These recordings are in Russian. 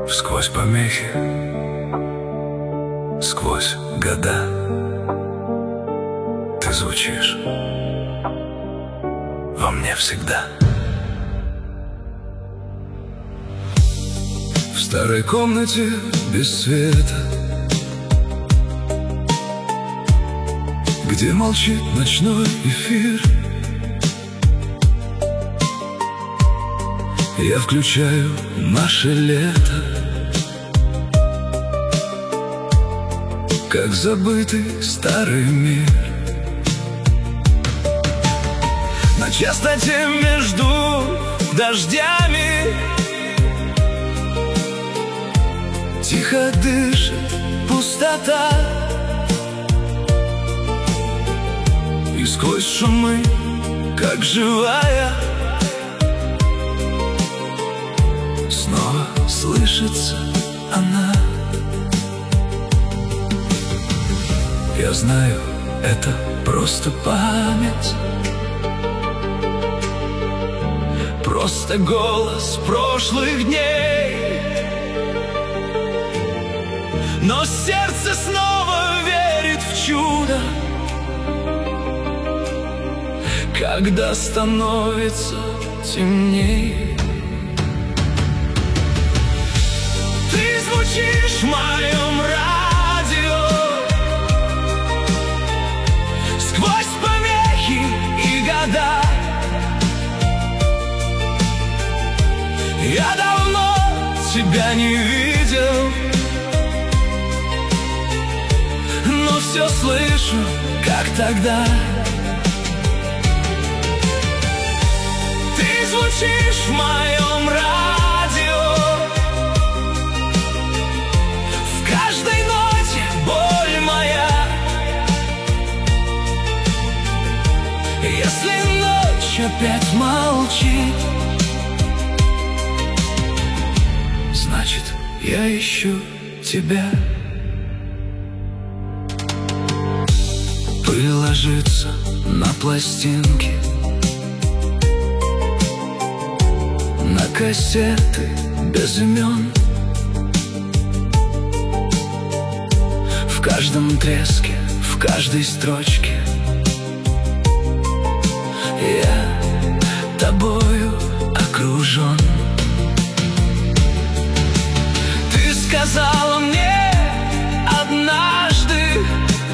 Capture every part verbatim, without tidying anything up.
Сквозь помехи, сквозь года ты звучишь во мне всегда. В старой комнате без света, где молчит ночной эфир, я включаю наше лето, как забытый старый мир. На частоте между дождями тихо дышит пустота, и сквозь шумы, как живая, снова слышится она. Я знаю, это просто память, просто голос прошлых дней, но сердце снова верит в чудо, когда становится темней. Ты звучишь в моем радио сквозь помехи и года. Я давно тебя не видел, но все слышу, как тогда. Ты звучишь в моем радио, в каждой ноте боль моя. Если ночь опять молчит, значит, я ищу тебя. Пыль ложится на пластинки, на кассеты без имен. В каждом треске, в каждой строчке я тобою окружен. Ты сказала мне однажды: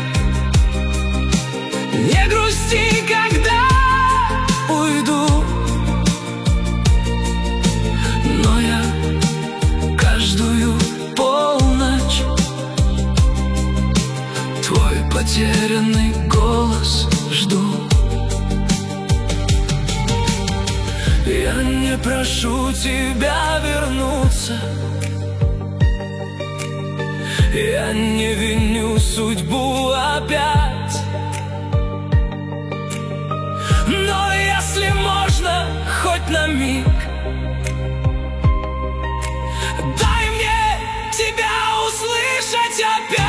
не грусти, когда уйду. Но я каждую полночь твой потерянный голос жду. Я не прошу тебя вернуться, я не виню судьбу опять, но если можно, хоть на миг, дай мне тебя услышать опять.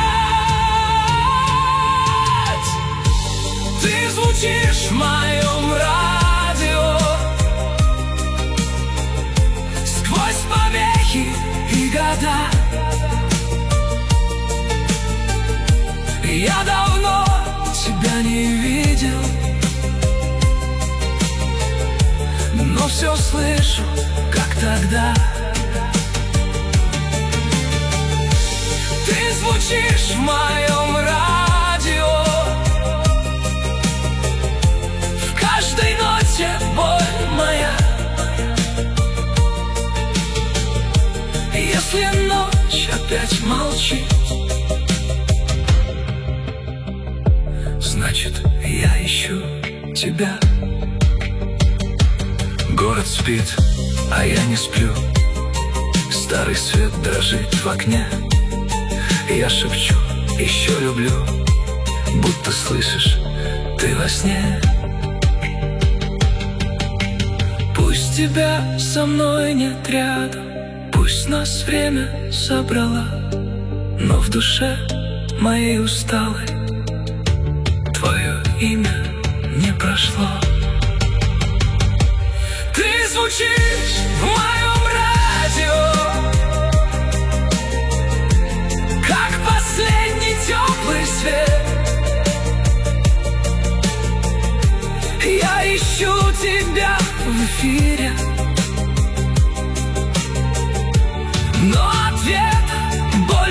Ты звучишь в моем радио сквозь помехи и года. Я давно тебя не видел, но все слышу, как тогда. Ты звучишь в моем радио, в каждой ноте боль моя. Если ночь опять молчит, значит, я ищу тебя. Город спит, а я не сплю. Старый свет дрожит в окне. Я шепчу, еще люблю, будто слышишь ты во сне. Пусть тебя со мной нет рядом, пусть нас время собрало, но в душе моей усталой твое имя не прошло. Ты звучишь в моем радио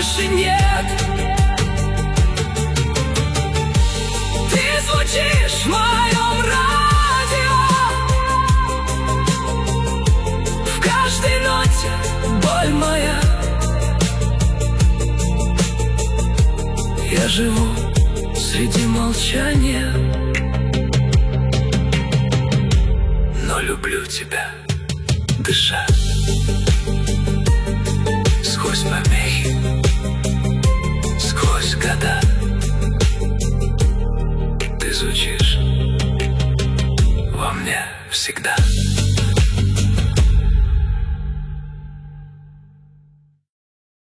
больше нет. Ты звучишь в моем радио, в каждой ноте боль моя. Я живу среди молчания, но люблю тебя, дыша сквозь помехи, сквозь года. Ты звучишь во мне всегда.